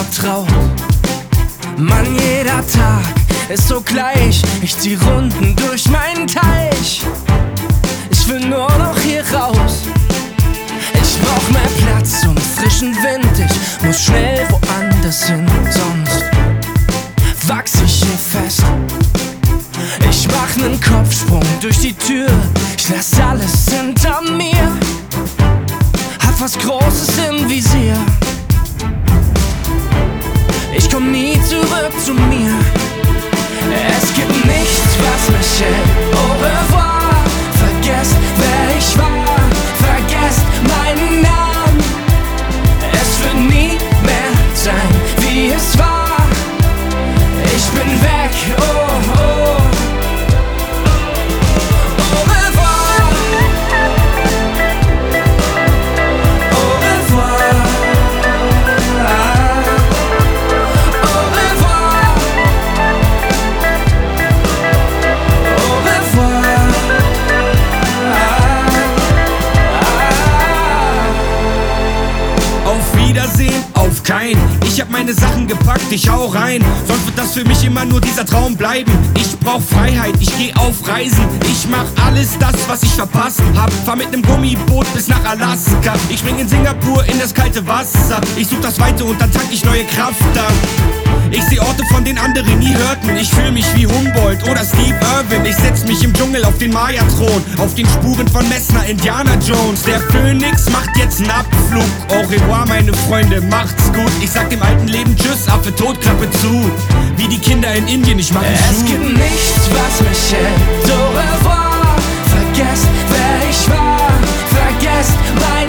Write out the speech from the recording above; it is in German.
vertraut. Mann, jeder Tag ist so gleich. Ich zieh Runden durch meinen Teich. Ich will nur noch hier raus. Ich brauch mehr Platz und frischen Wind. Ich muss schnell woanders hin, sonst wachs ich hier fest. Ich mach nen Kopfsprung durch die Tür. Ich lass alles hinter mir. Hab was Großes im Visier. Ich komm nie zurück zu mir. Es gibt nichts, was mich hält. Au revoir. Vergesst, wer ich war. Vergesst meinen Namen. Es wird nie mehr sein, wie es war. Ich bin weg, oh oh. Au revoir. Au revoir. Au revoir. Au revoir. Auf Wiedersehen, auf kein. Ich hab meine Sachen gepackt, ich hau rein. Sonst wird das für mich immer nur dieser Traum bleiben. Ich brauch Freiheit, ich geh auf Reisen. Ich mach alles das, was ich verpasst hab. Fahr mit nem Gummiboot bis nach Alaska. Ich spring in Singapur in das kalte Wasser. Ich such das Weite und dann tank ich neue Kraft ab. Ich seh Orte, von denen andere nie hörten. Ich fühl mich wie Humboldt oder Steve Irwin. Ich setz mich im Dschungel auf den Maya-Thron. Auf den Spuren von Messner, Indiana Jones. Der Phönix macht jetzt 'n Abflug. Au revoir, meine Freunde, macht's gut. Ich sag dem alten Leben Tschüss, Affe tot, Klappe zu. Wie die Kinder in Indien, ich mach 'n Schuh. Es gibt nichts, was mich hält. Au revoir. Vergesst, wer ich war. Vergesst mein